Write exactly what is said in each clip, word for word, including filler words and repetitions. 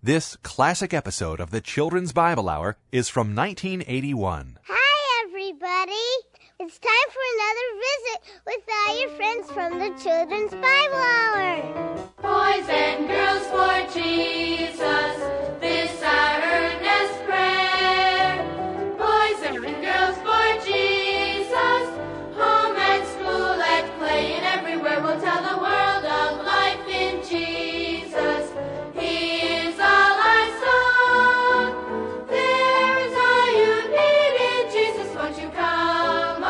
This classic episode of the Children's Bible Hour is from nineteen eighty-one. Hi, everybody. It's time for another visit with all your friends from the Children's Bible Hour. Boys and girls for Jesus, this our earnest prayer. Boys and girls for Jesus, home and school and play and everywhere we'll tell the world of life in Jesus. He is all our song. There is all you need in Jesus. Won't you come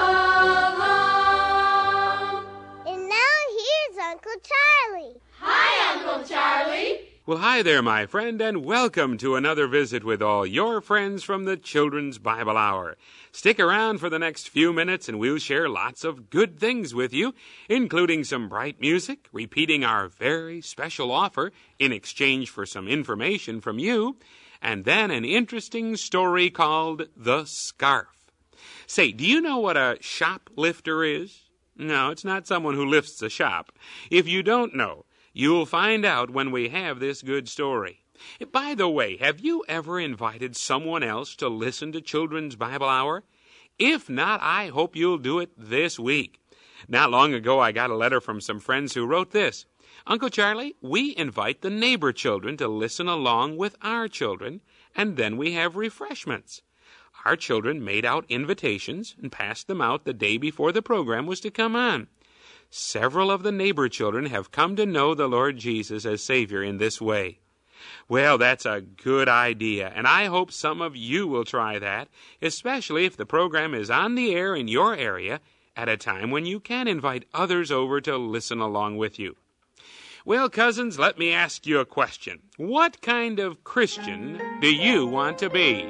along? And now here's Uncle Charlie. Hi, Uncle Charlie. Well, hi there, my friend, and welcome to another visit with all your friends from the Children's Bible Hour. Stick around for the next few minutes, and we'll share lots of good things with you, including some bright music, repeating our very special offer in exchange for some information from you, and then an interesting story called The Scarf. Say, do you know what a shoplifter is? No, it's not someone who lifts a shop. If you don't know, you'll find out when we have this good story. By the way, have you ever invited someone else to listen to Children's Bible Hour? If not, I hope you'll do it this week. Not long ago, I got a letter from some friends who wrote this. Uncle Charlie, we invite the neighbor children to listen along with our children, and then we have refreshments. Our children made out invitations and passed them out the day before the program was to come on. Several of the neighbor children have come to know the Lord Jesus as Savior in this way. Well, that's a good idea, and I hope some of you will try that, especially if the program is on the air in your area at a time when you can invite others over to listen along with you. Well, cousins, let me ask you a question. What kind of Christian do you want to be?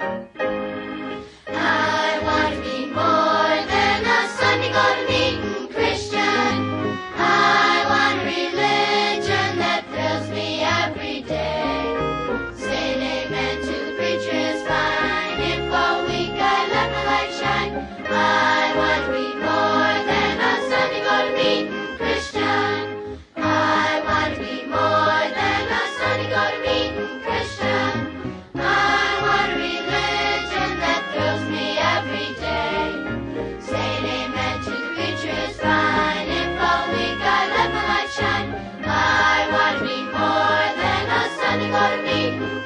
I want to be more than a Sunday go to meeting Christian. I want a religion that thrills me every day. Saying amen to the preacher is fine. If all week I let my light shine. I want to be more than a Sunday go to meeting Christian. I want to be more than a Sunday go to meeting Christian. I want a religion that thrills me every day. Saying amen to the preacher is fine. If all week I let my light shine. I want to be more than a Sunday go to meeting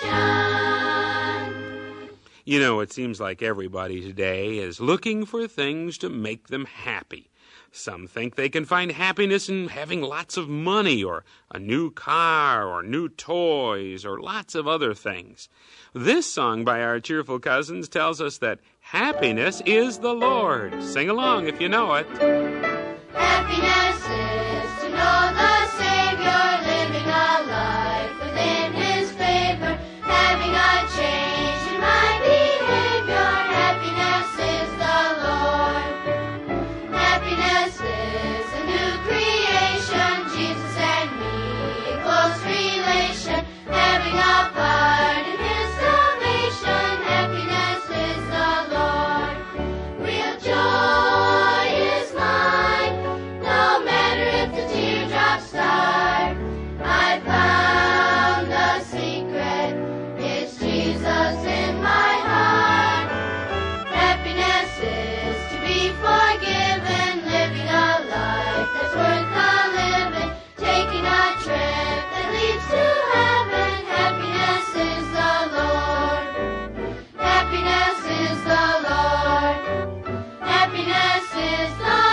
Christian. You know, it seems like everybody today is looking for things to make them happy. Some think they can find happiness in having lots of money or a new car or new toys or lots of other things. This song by our cheerful cousins tells us that happiness is the Lord. Sing along if you know it. Happiness is to know the Savior, living a life within His favor, having a change in my behavior. Happiness is the Lord. Happiness is a new creation, Jesus and me, a close relation, having a part in His salvation. Happiness is the Lord. Real joy is mine, no matter if the teardrops start. I found the secret, it's Jesus in my heart. Happiness is to be forgiven, living a life that's worth the living, taking a trip that leads to heaven. Happiness is the Lord. Happiness is the Lord. Happiness is the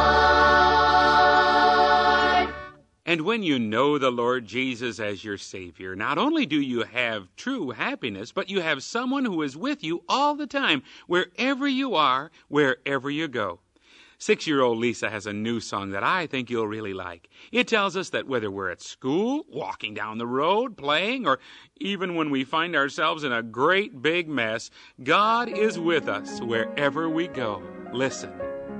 Lord. And when you know the Lord Jesus as your Savior, not only do you have true happiness, but you have someone who is with you all the time, wherever you are, wherever you go. Six-year-old Lisa has a new song that I think you'll really like. It tells us that whether we're at school, walking down the road, playing, or even when we find ourselves in a great big mess, God is with us wherever we go. Listen.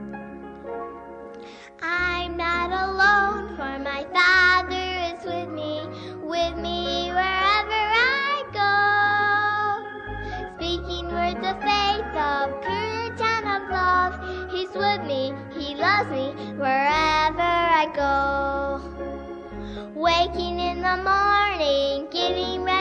I'm not alone, for my Father is with me, with me wherever I go. Speaking words of faith, of courage and of love, He's with me, He loves me wherever I go. Waking in the morning, getting ready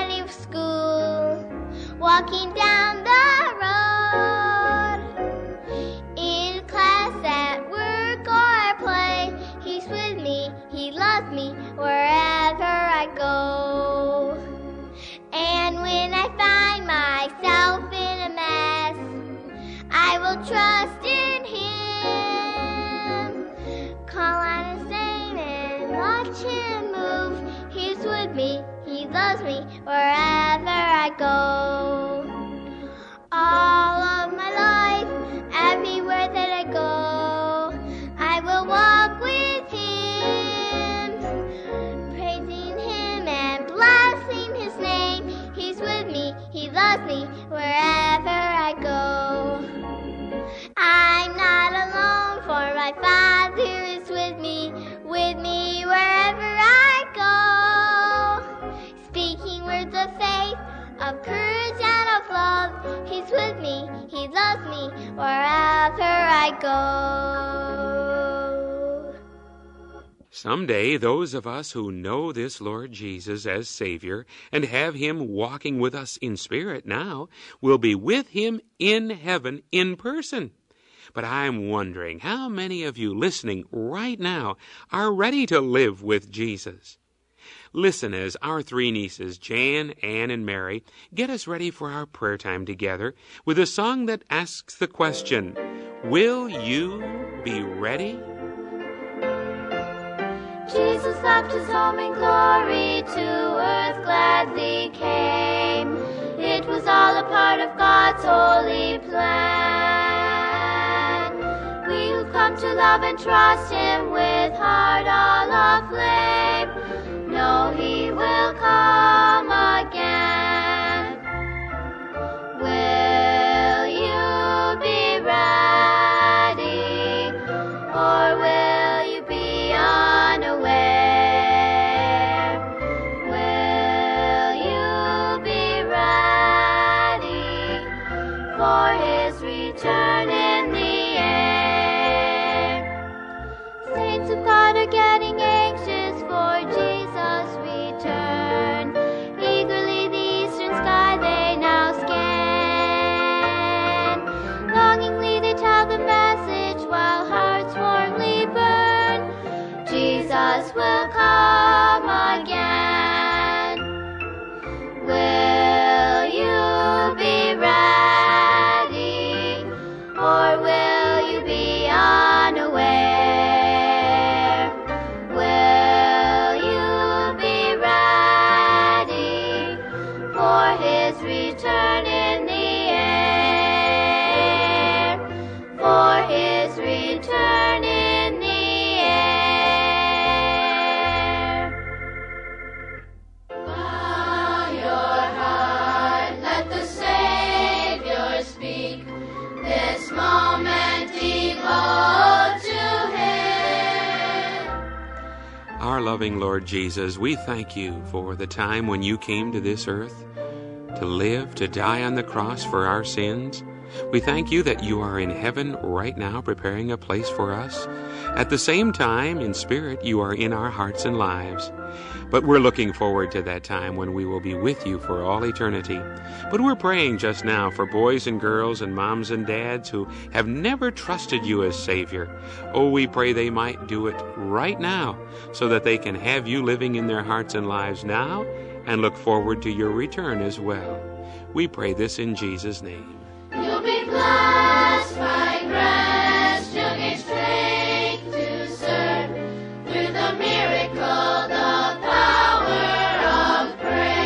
walking down the road. In class, at work, or play, He's with me, He loves me, wherever I go. And when I find myself in a mess, I will trust in Him. Call on His name and watch Him move. He's with me, He loves me, wherever I go. All of my life, everywhere that I go, I will walk with Him, praising Him and blessing His name. He's with me, He loves me, wherever I go. I'm not alone, for my Father is with me, with me wherever I go. Speaking words of faith, of courage and of love. He's with me, He loves me, wherever I go. Someday, those of us who know this Lord Jesus as Savior and have Him walking with us in spirit now will be with Him in heaven in person. But I'm wondering how many of you listening right now are ready to live with Jesus. Listen as our three nieces, Jan, Ann, and Mary, get us ready for our prayer time together with a song that asks the question, will you be ready? Jesus left His home in glory, to earth gladly came. It was all a part of God's holy plan. We who come to love and trust Him with heart all aflame, know He will come again. Will you be ready, or will you be unaware? Will you be ready for His return in the air? Saints of God are getting anxious for Jesus' return. Eagerly the eastern sky they now scan. Longingly they tell the message while hearts warmly burn. Jesus will come again. Will you be ready, or will you be unaware? Will you be ready for His return in the air? For His return in the air. Bow your heart, let the Savior speak. This moment devote to Him. Our loving Lord Jesus, we thank You for the time when You came to this earth to live, to die on the cross for our sins. We thank You that You are in heaven right now preparing a place for us. At the same time, in spirit, You are in our hearts and lives. But we're looking forward to that time when we will be with You for all eternity. But we're praying just now for boys and girls and moms and dads who have never trusted You as Savior. Oh, we pray they might do it right now so that they can have You living in their hearts and lives now and look forward to Your return as well. We pray this in Jesus' name. You'll be blessed, find rest, you'll gain strength to serve through the miracle, the power of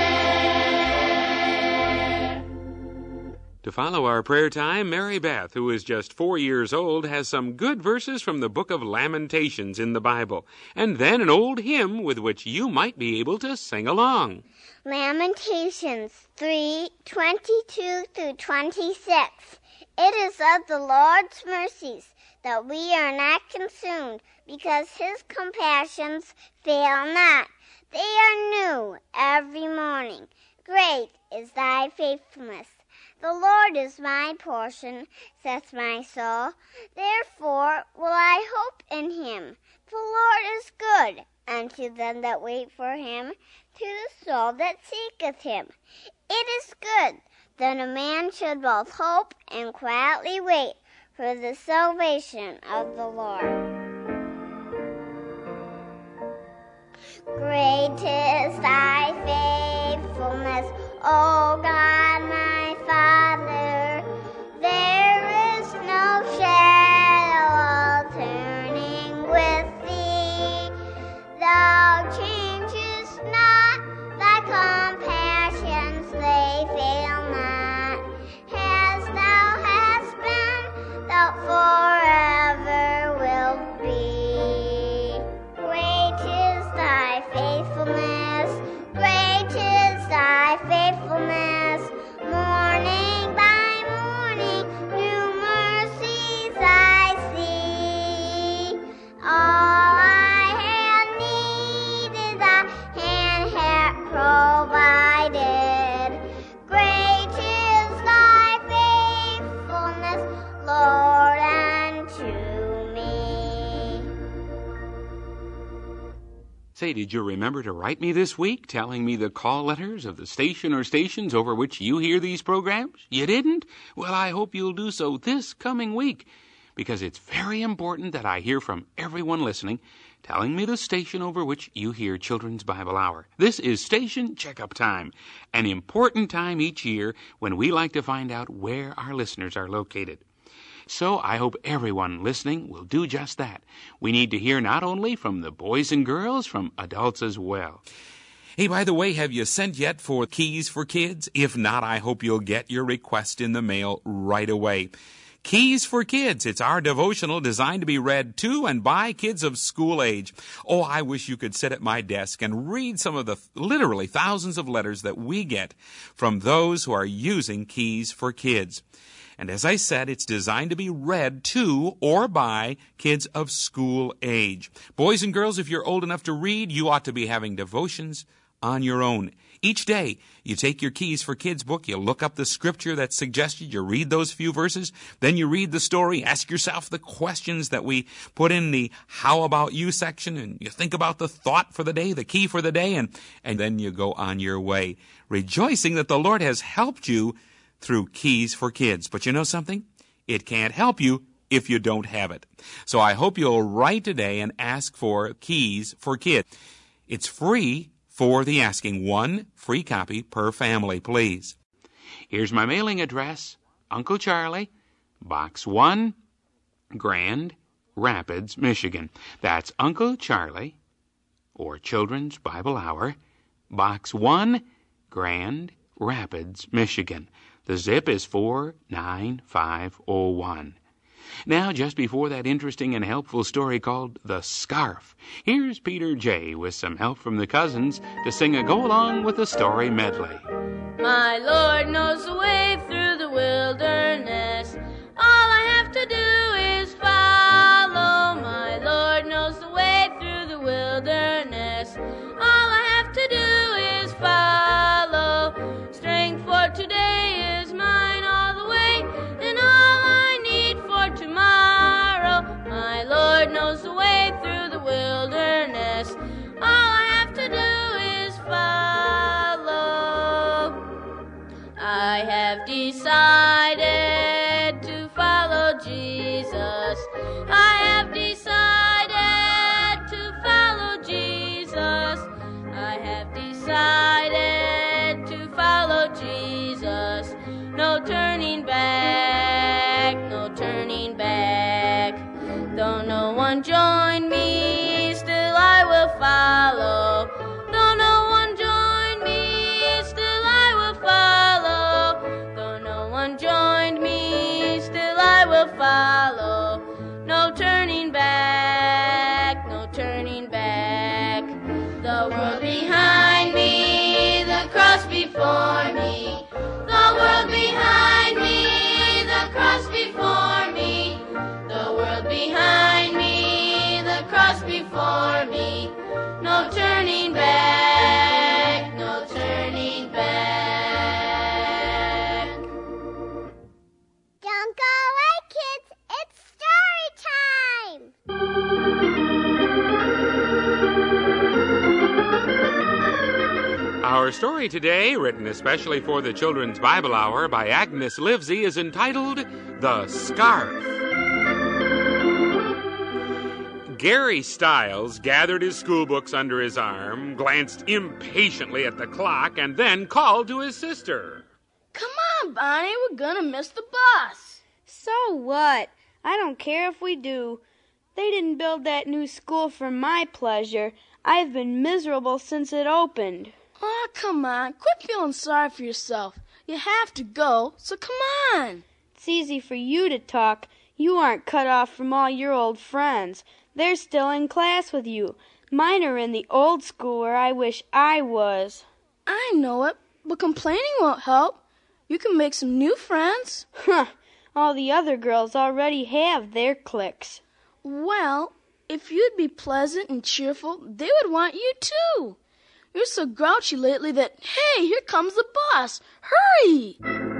prayer. To follow our prayer time, Mary Beth, who is just four years old, has some good verses from the book of Lamentations in the Bible, and then an old hymn with which you might be able to sing along. Lamentations three twenty-two through twenty-six. It is of the Lord's mercies that we are not consumed, because His compassions fail not. They are new every morning. Great is Thy faithfulness. The Lord is my portion, saith my soul. Therefore will I hope in Him. The Lord is good unto them that wait for Him, to the soul that seeketh Him. It is good then a man should both hope and quietly wait for the salvation of the Lord. Great is thy faithfulness, O God, my Father. There is no shadow of turning with thee. Thou changest not, thy compassions, they fail not. As thou hast been, thou forever wilt be. Great is thy faithfulness, great is thy faithfulness. Morning by morning, new mercies I see. All I have needed, thy hand hath provided. Great is thy faithfulness, Lord, unto me. Say, did you remember to write me this week telling me the call letters of the station or stations over which you hear these programs? You didn't? Well, I hope you'll do so this coming week, because it's very important that I hear from everyone listening telling me the station over which you hear Children's Bible Hour. This is Station Checkup Time, an important time each year when we like to find out where our listeners are located. So I hope everyone listening will do just that. We need to hear not only from the boys and girls, from adults as well. Hey, by the way, have you sent yet for Keys for Kids? If not, I hope you'll get your request in the mail right away. Keys for Kids. It's our devotional designed to be read to and by kids of school age. Oh, I wish you could sit at my desk and read some of the literally thousands of letters that we get from those who are using Keys for Kids. And as I said, it's designed to be read to or by kids of school age. Boys and girls, if you're old enough to read, you ought to be having devotions on your own. Each day, you take your Keys for Kids book, you look up the scripture that's suggested, you read those few verses, then you read the story, ask yourself the questions that we put in the How About You section, and you think about the thought for the day, the key for the day, and, and then you go on your way, rejoicing that the Lord has helped you through Keys for Kids. But you know something? It can't help you if you don't have it. So I hope you'll write today and ask for Keys for Kids. It's free for the asking. One free copy per family, please. Here's my mailing address. Uncle Charlie, Box one, Grand Rapids, Michigan. That's Uncle Charlie, or Children's Bible Hour, Box one, Grand Rapids, Michigan. The zip is four nine five oh one. Now, just before that interesting and helpful story called The Scarf, here's Peter J. with some help from the cousins to sing a go-along with the story medley. My Lord knows the way through the wilderness. All I have to do is follow. My Lord knows the way through the wilderness. All I have to do is follow. Strength for today is mine all the way, and all I need for tomorrow. My Lord knows the way through the wilderness. All I have to do is follow. I have decided to follow Jesus. I have decided to follow Jesus. I have decided to follow Jesus. No turning back, no turning back. Though no one join me, still I will follow. Though no one join me, still I will follow. Though no one joined me, still I will follow. No turning back, no turning back. The world behind me, the cross before me. The world behind me, the cross before me. The world behind me, the cross before me. No turning back, no turning back. Don't go away, kids. It's story time. Our Our story today, written especially for the Children's Bible Hour by Agnes Livesey, is entitled The Scarf. Gary Stiles gathered his schoolbooks under his arm, glanced impatiently at the clock, and then called to his sister. Come on, Bonnie, we're gonna miss the bus. So what? I don't care if we do. They didn't build that new school for my pleasure. I've been miserable since it opened. Oh, come on, quit feeling sorry for yourself. You have to go, so come on. It's easy for you to talk. You aren't cut off from all your old friends. They're still in class with you. Mine are in the old school where I wish I was. I know it, but complaining won't help. You can make some new friends. Huh. All the other girls already have their cliques. Well, if you'd be pleasant and cheerful, they would want you too. You're so grouchy lately that, hey, here comes the bus. Hurry!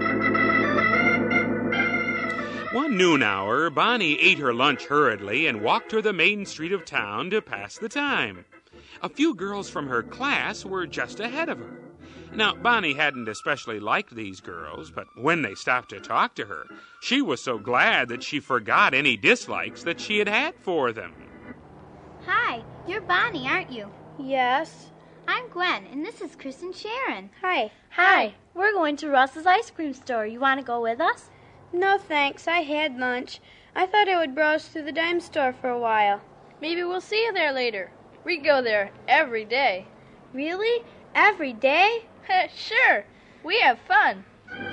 One noon hour, Bonnie ate her lunch hurriedly and walked to the main street of town to pass the time. A few girls from her class were just ahead of her. Now, Bonnie hadn't especially liked these girls, but when they stopped to talk to her, she was so glad that she forgot any dislikes that she had had for them. Hi, you're Bonnie, aren't you? Yes. I'm Gwen, and this is Chris and Sharon. Hi. Hi, we're going to Russ's ice cream store. You want to go with us? No thanks, I had lunch. I thought I would browse through the dime store for a while. Maybe we'll see you there later. We go there every day. Really? Every day? Sure, we have fun.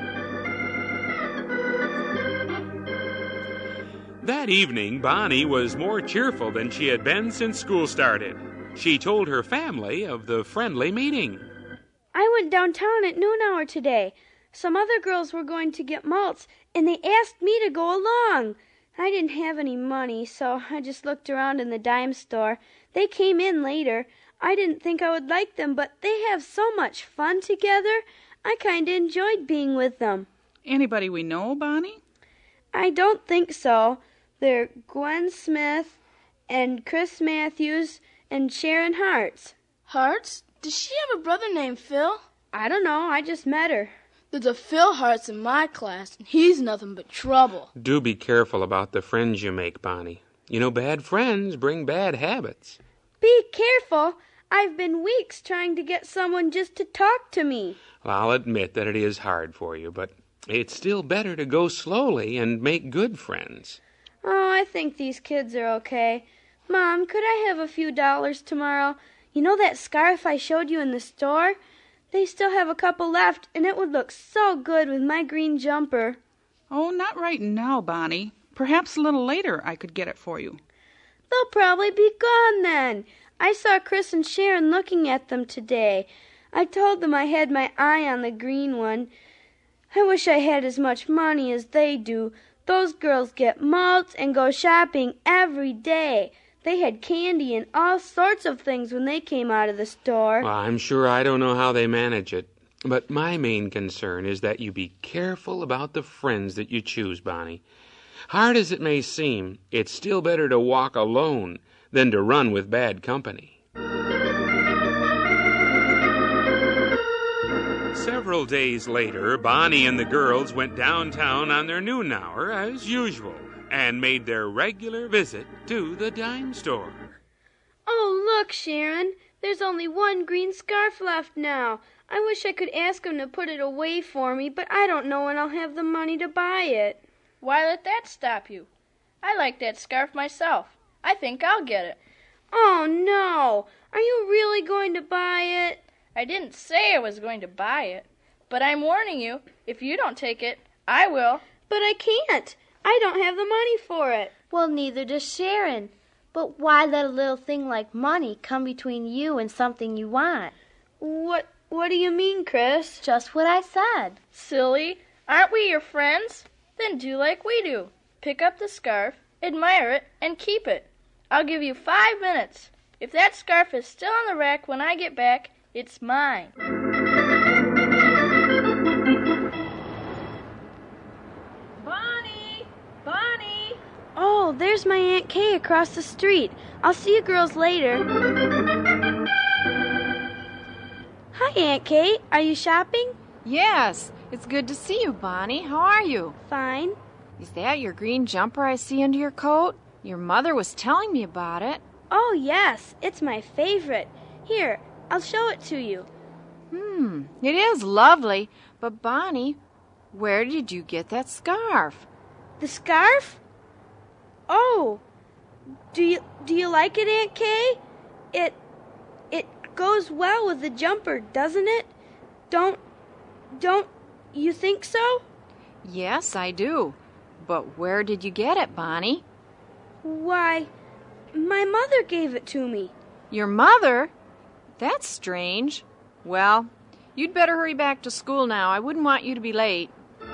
That evening, Bonnie was more cheerful than she had been since school started. She told her family of the friendly meeting. I went downtown at noon hour today. Some other girls were going to get malts, and they asked me to go along. I didn't have any money, so I just looked around in the dime store. They came in later. I didn't think I would like them, but they have so much fun together. I kind of enjoyed being with them. Anybody we know, Bonnie? I don't think so. They're Gwen Smith and Chris Matthews and Sharon Hartz. Hartz? Does she have a brother named Phil? I don't know. I just met her. There's a Phil Hartz in my class, and he's nothing but trouble. Do be careful about the friends you make, Bonnie. You know, bad friends bring bad habits. Be careful. I've been weeks trying to get someone just to talk to me. Well, I'll admit that it is hard for you, but it's still better to go slowly and make good friends. Oh, I think these kids are okay. Mom, could I have a few dollars tomorrow? You know that scarf I showed you in the store? They still have a couple left, and it would look so good with my green jumper. Oh, not right now, Bonnie. Perhaps a little later I could get it for you. They'll probably be gone then. I saw Chris and Sharon looking at them today. I told them I had my eye on the green one. I wish I had as much money as they do. Those girls get malts and go shopping every day. They had candy and all sorts of things when they came out of the store. Well, I'm sure I don't know how they manage it. But my main concern is that you be careful about the friends that you choose, Bonnie. Hard as it may seem, it's still better to walk alone than to run with bad company. Several days later, Bonnie and the girls went downtown on their noon hour as usual and made their regular visit to the dime store. Oh, look, Sharon. There's only one green scarf left now. I wish I could ask him to put it away for me, but I don't know when I'll have the money to buy it. Why let that stop you? I like that scarf myself. I think I'll get it. Oh, no. Are you really going to buy it? I didn't say I was going to buy it, but I'm warning you, if you don't take it, I will. But I can't. I don't have the money for it. Well, neither does Sharon. But why let a little thing like money come between you and something you want? What What do you mean, Chris? Just what I said. Silly. Aren't we your friends? Then do like we do. Pick up the scarf, admire it, and keep it. I'll give you five minutes. If that scarf is still on the rack when I get back, it's mine. Bonnie! Bonnie! Oh, there's my Aunt Kay across the street. I'll see you girls later. Hi, Aunt Kate. Are you shopping? Yes, it's good to see you, Bonnie. How are you? Fine. Is that your green jumper I see under your coat? Your mother was telling me about it. Oh, yes. It's my favorite. Here, I'll show it to you. Hmm, it is lovely. But, Bonnie, where did you get that scarf? The scarf? Oh, do you do you like it, Aunt Kay? It it goes well with the jumper, doesn't it? Don't don't you think so? Yes, I do. But where did you get it, Bonnie? Why, my mother gave it to me. Your mother? That's strange. Well, you'd better hurry back to school now. I wouldn't want you to be late.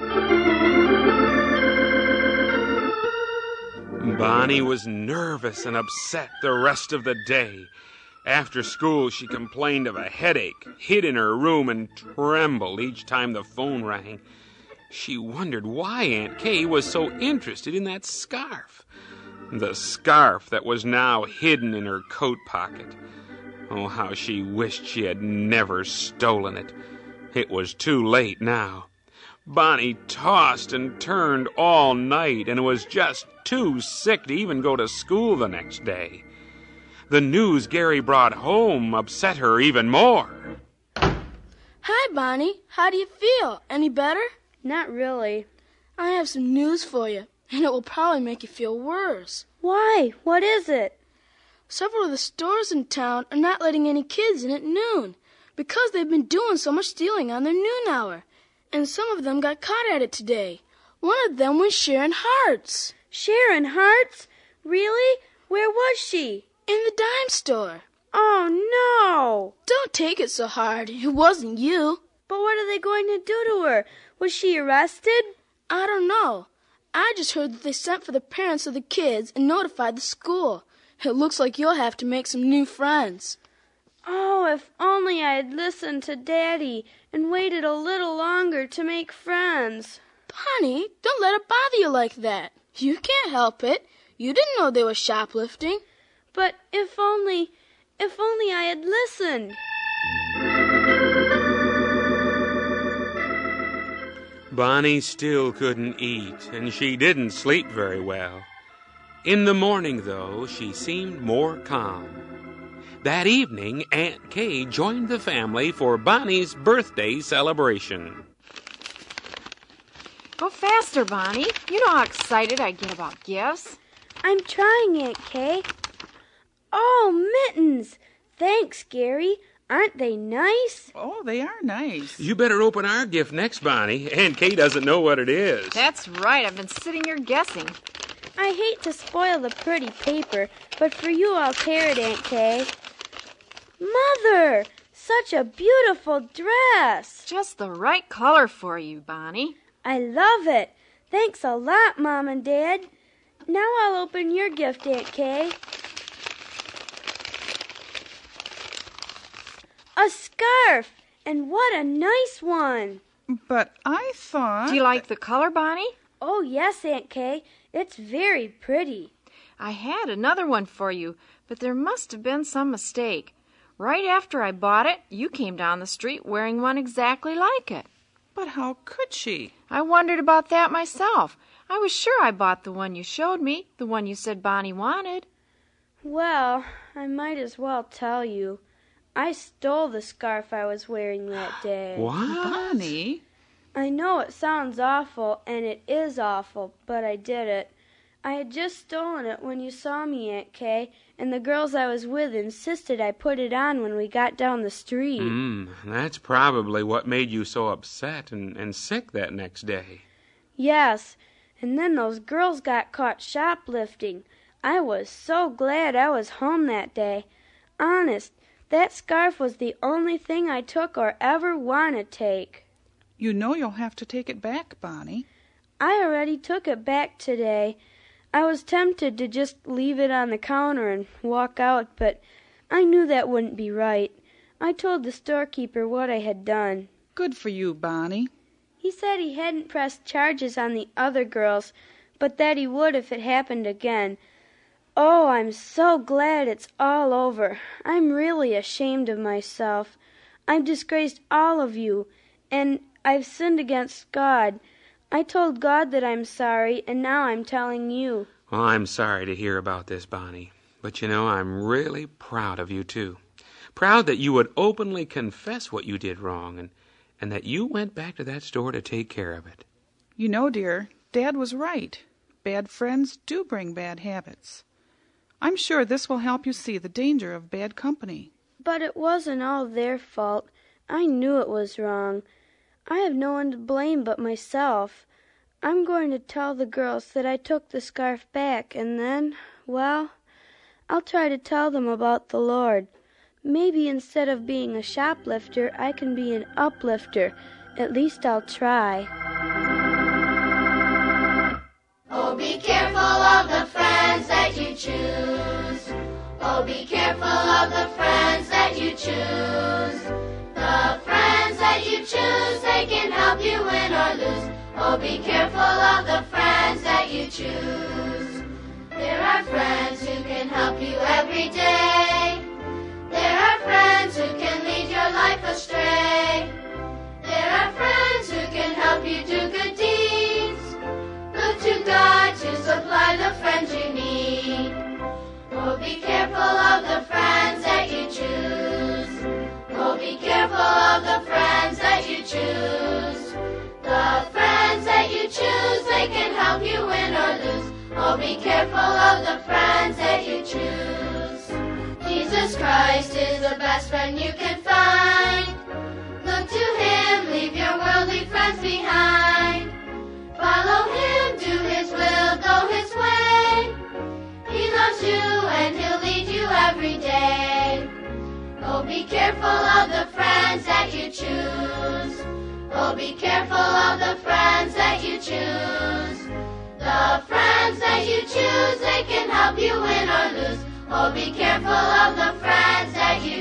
Bonnie was nervous and upset the rest of the day. After school, she complained of a headache, hid in her room, and trembled each time the phone rang. She wondered why Aunt Kay was so interested in that scarf. The scarf that was now hidden in her coat pocket. Oh, how she wished she had never stolen it. It was too late now. Bonnie tossed and turned all night and was just too sick to even go to school the next day. The news Gary brought home upset her even more. Hi, Bonnie. How do you feel? Any better? Not really. I have some news for you, and it will probably make you feel worse. Why? What is it? Several of the stores in town are not letting any kids in at noon because they've been doing so much stealing on their noon hour. And some of them got caught at it today. One of them was Sharon Hartz. Sharon Hartz? Really? Where was she? In the dime store. Oh, no. Don't take it so hard. It wasn't you. But what are they going to do to her? Was she arrested? I don't know. I just heard that they sent for the parents of the kids and notified the school. It looks like you'll have to make some new friends. Oh, if only I had listened to Daddy and waited a little longer to make friends. Bonnie, don't let it bother you like that. You can't help it. You didn't know they were shoplifting. But if only, if only I had listened. Bonnie still couldn't eat, and she didn't sleep very well. In the morning, though, she seemed more calm. That evening, Aunt Kay joined the family for Bonnie's birthday celebration. Go faster, Bonnie. You know how excited I get about gifts. I'm trying, Aunt Kay. Oh, mittens! Thanks, Gary. Aren't they nice? Oh, they are nice. You better open our gift next, Bonnie. Aunt Kay doesn't know what it is. That's right. I've been sitting here guessing. I hate to spoil the pretty paper, but for you I'll tear it, Aunt Kay. Mother! Such a beautiful dress! Just the right color for you, Bonnie. I love it. Thanks a lot, Mom and Dad. Now I'll open your gift, Aunt Kay. A scarf! And what a nice one! But I thought... Do you like the color, Bonnie? Oh, yes, Aunt Kay. It's very pretty. I had another one for you, but there must have been some mistake. Right after I bought it, you came down the street wearing one exactly like it. But how could she? I wondered about that myself. I was sure I bought the one you showed me, the one you said Bonnie wanted. Well, I might as well tell you. I stole the scarf I was wearing that day. What? Bonnie? I know it sounds awful, and it is awful, but I did it. I had just stolen it when you saw me, Aunt Kay, and the girls I was with insisted I put it on when we got down the street. Hmm, that's probably what made you so upset and, and sick that next day. Yes, and then those girls got caught shoplifting. I was so glad I was home that day. Honest, that scarf was the only thing I took or ever want to take. You know you'll have to take it back, Bonnie. I already took it back today. I was tempted to just leave it on the counter and walk out, but I knew that wouldn't be right. I told the storekeeper what I had done. Good for you, Bonnie. He said he hadn't pressed charges on the other girls, but that he would if it happened again. Oh, I'm so glad it's all over. I'm really ashamed of myself. I've disgraced all of you, and I've sinned against God. I told God that I'm sorry, and now I'm telling you. Well, I'm sorry to hear about this, Bonnie. But you know, I'm really proud of you, too. Proud that you would openly confess what you did wrong, and, and that you went back to that store to take care of it. You know, dear, Dad was right. Bad friends do bring bad habits. I'm sure this will help you see the danger of bad company. But it wasn't all their fault. I knew it was wrong. I have no one to blame but myself. I'm going to tell the girls that I took the scarf back, and then, well, I'll try to tell them about the Lord. Maybe instead of being a shoplifter, I can be an uplifter. At least I'll try. Oh, be careful of the friends that you choose. Oh, be careful of the friends that you choose. The friends that you choose, they can help you win or lose. Oh, be careful of the friends that you choose. There are friends who can help you every day. There are friends who can lead your life astray. There are friends who can help you do good deeds. Look to God to supply the friends you need. Oh, be careful of the friends that you choose. Oh, be careful of the friends that you choose. The friends that you choose, they can help you win or lose. Oh, be careful of the friends that you choose. Jesus Christ is the best friend you can find. Look to Him, leave your worldly friends behind. Follow Him, do His will, go His way. He loves you and He'll lead you every day. Oh, be careful of the friends that you choose. Oh, be careful of the friends that you choose. The friends that you choose, they can help you win or lose. Oh, be careful of the friends that you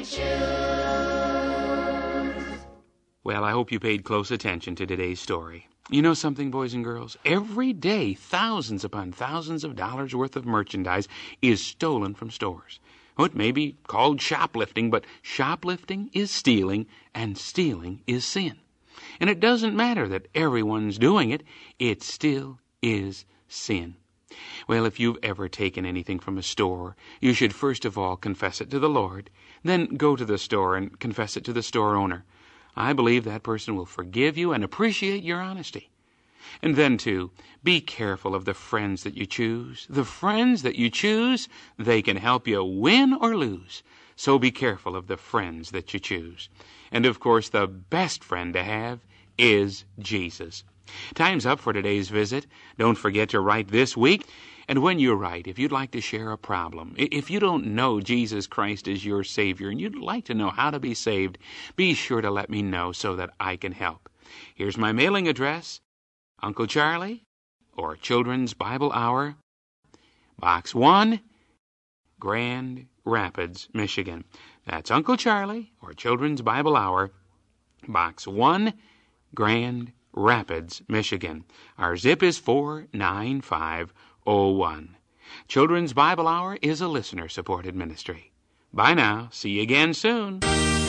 choose. Well, I hope you paid close attention to today's story. You know something, boys and girls? Every day, thousands upon thousands of dollars worth of merchandise is stolen from stores. Oh, it may be called shoplifting, but shoplifting is stealing, and stealing is sin. And it doesn't matter that everyone's doing it, it still is sin. Well, if you've ever taken anything from a store, you should first of all confess it to the Lord, then go to the store and confess it to the store owner. I believe that person will forgive you and appreciate your honesty. And then, too, be careful of the friends that you choose. The friends that you choose, they can help you win or lose. So be careful of the friends that you choose. And, of course, the best friend to have is Jesus. Time's up for today's visit. Don't forget to write this week. And when you write, if you'd like to share a problem, if you don't know Jesus Christ is your Savior and you'd like to know how to be saved, be sure to let me know so that I can help. Here's my mailing address, Uncle Charlie, or Children's Bible Hour, Box one, Grand Rapids, Michigan. That's Uncle Charlie, or Children's Bible Hour, Box one, Grand Rapids, Michigan. Our zip is four nine five oh one. Children's Bible Hour is a listener-supported ministry. Bye now. See you again soon.